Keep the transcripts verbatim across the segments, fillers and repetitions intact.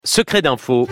Secret d'info.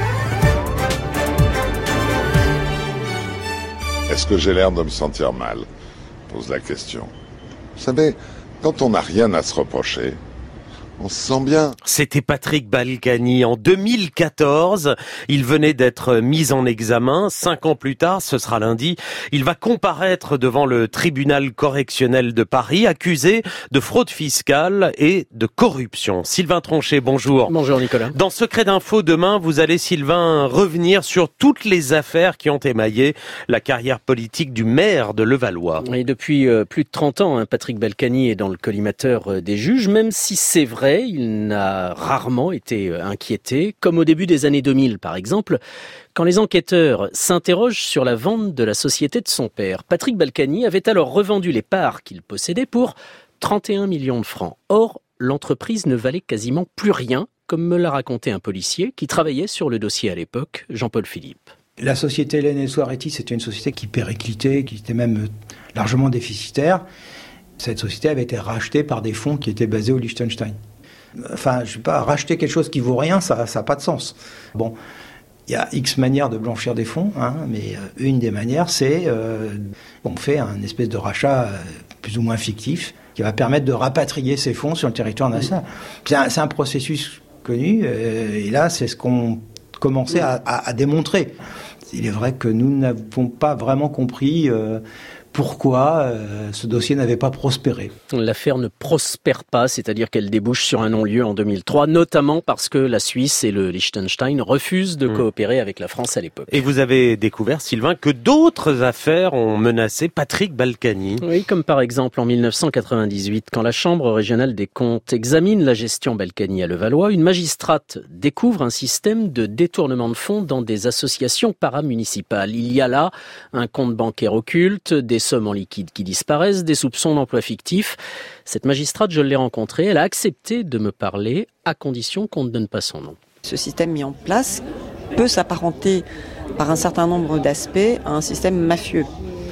Est-ce que j'ai l'air de me sentir mal ? Pose la question. Vous savez, quand on n'a rien à se reprocher, on se sent bien. C'était Patrick Balkany en deux mille quatorze. Il venait d'être mis en examen. Cinq ans plus tard, ce sera lundi, il va comparaître devant le tribunal correctionnel de Paris, accusé de fraude fiscale et de corruption. Sylvain Tronchet, bonjour. Bonjour Nicolas. Dans Secret d'info, demain, vous allez, Sylvain, revenir sur toutes les affaires qui ont émaillé la carrière politique du maire de Levallois. Et depuis euh, plus de trente ans, hein, Patrick Balkany est dans le collimateur euh, des juges, même si c'est vrai, il n'a rarement été inquiété, comme au début des années deux mille par exemple, quand les enquêteurs s'interrogent sur la vente de la société de son père. Patrick Balkany avait alors revendu les parts qu'il possédait pour trente et un millions de francs. Or, l'entreprise ne valait quasiment plus rien, comme me l'a raconté un policier qui travaillait sur le dossier à l'époque, Jean-Paul Philippe. La société Hélène et Soaretti, c'était une société qui périclitait, qui était même largement déficitaire. Cette société avait été rachetée par des fonds qui étaient basés au Liechtenstein. Enfin, je ne sais pas, racheter quelque chose qui vaut rien, ça n'a pas de sens. Bon, il y a X manières de blanchir des fonds, hein, mais une des manières, c'est euh, on fait un espèce de rachat euh, plus ou moins fictif qui va permettre de rapatrier ces fonds sur le territoire national. C'est un, c'est un processus connu, euh, et là, c'est ce qu'on commençait à, à, à démontrer. Il est vrai que nous n'avons pas vraiment compris euh, pourquoi euh, ce dossier n'avait pas prospéré. L'affaire ne prospère pas, c'est-à-dire qu'elle débouche sur un non-lieu en deux mille trois, notamment parce que la Suisse et le Liechtenstein refusent de mmh. coopérer avec la France à l'époque. Et vous avez découvert, Sylvain, que d'autres affaires ont menacé Patrick Balkany. Oui, comme par exemple en dix-neuf cent quatre-vingt-dix-huit, quand la Chambre régionale des comptes examine la gestion Balkany à Levallois, une magistrate découvre un système de détournement de fonds dans des associations paramunicipales. Il y a là un compte bancaire occulte, des sommes en liquide qui disparaissent, des soupçons d'emploi fictif. Cette magistrate, je l'ai rencontrée, elle a accepté de me parler à condition qu'on ne donne pas son nom. Ce système mis en place peut s'apparenter par un certain nombre d'aspects à un système mafieux.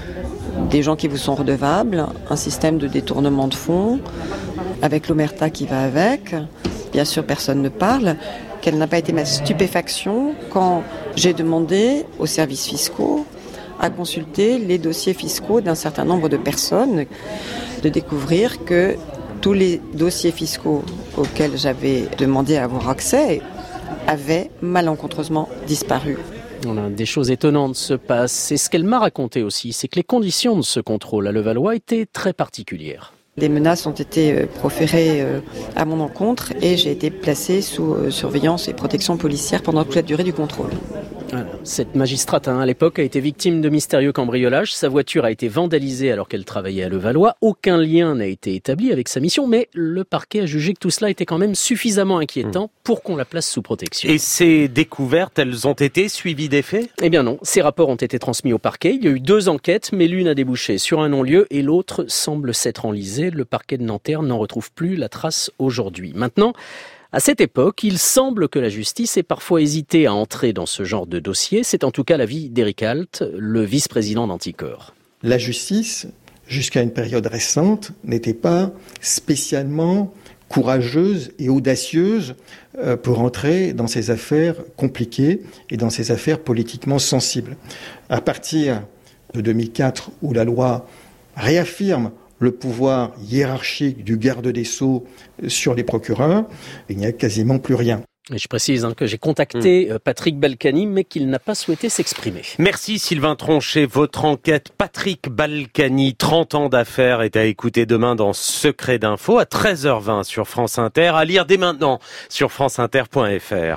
Des gens qui vous sont redevables, un système de détournement de fonds, avec l'omerta qui va avec. Bien sûr, personne ne parle. Quelle n'a pas été ma stupéfaction quand j'ai demandé aux services fiscaux à consulter les dossiers fiscaux d'un certain nombre de personnes, de découvrir que tous les dossiers fiscaux auxquels j'avais demandé à avoir accès avaient malencontreusement disparu. Voilà, des choses étonnantes se passent. Et ce qu'elle m'a raconté aussi, c'est que les conditions de ce contrôle à Levallois étaient très particulières. Des menaces ont été proférées à mon encontre et j'ai été placée sous surveillance et protection policière pendant toute la durée du contrôle. Voilà. Cette magistrate, hein, à l'époque, a été victime de mystérieux cambriolages. Sa voiture a été vandalisée alors qu'elle travaillait à Levallois. Aucun lien n'a été établi avec sa mission, mais le parquet a jugé que tout cela était quand même suffisamment inquiétant pour qu'on la place sous protection. Et ces découvertes, elles ont été suivies des faits ? Eh bien non, ces rapports ont été transmis au parquet. Il y a eu deux enquêtes, mais l'une a débouché sur un non-lieu et l'autre semble s'être enlisée. Le parquet de Nanterre n'en retrouve plus la trace aujourd'hui. Maintenant, à cette époque, il semble que la justice ait parfois hésité à entrer dans ce genre de dossier. C'est en tout cas l'avis d'Éric Alt, le vice-président d'Anticor. La justice, jusqu'à une période récente, n'était pas spécialement courageuse et audacieuse pour entrer dans ces affaires compliquées et dans ces affaires politiquement sensibles. À partir de deux mille quatre, où la loi réaffirme le pouvoir hiérarchique du garde des Sceaux sur les procureurs, il n'y a quasiment plus rien. Et je précise hein, que j'ai contacté mmh. Patrick Balkany, mais qu'il n'a pas souhaité s'exprimer. Merci Sylvain Tronchet. Votre enquête Patrick Balkany, trente ans d'affaires, est à écouter demain dans Secret d'info à treize heures vingt sur France Inter, à lire dès maintenant sur franceinter point fr.